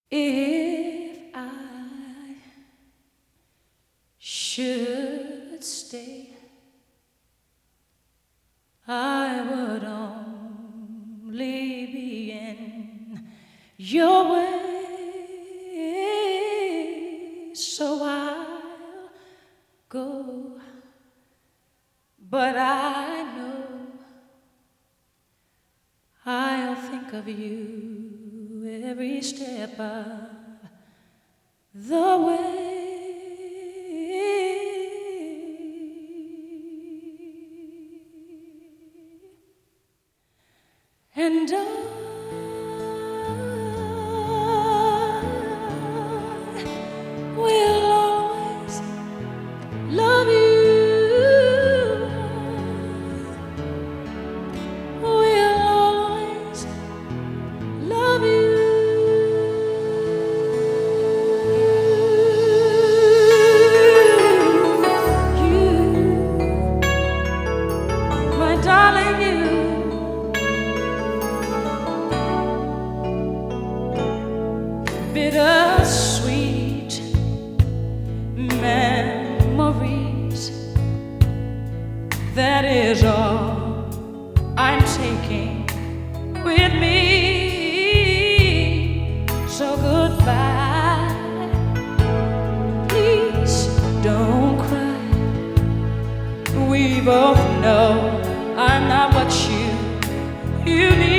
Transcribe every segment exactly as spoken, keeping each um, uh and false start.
If I should stay, I would only be in your way, so I'll go. But I know I'll think of you every step of the way. And I will always love you. Will always love you. You, my darling, you. Bittersweet memories, that is all I'm taking with me. So goodbye, please don't cry. We both know I'm not what you, you need.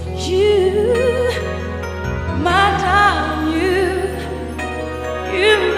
You, my darling, you, you.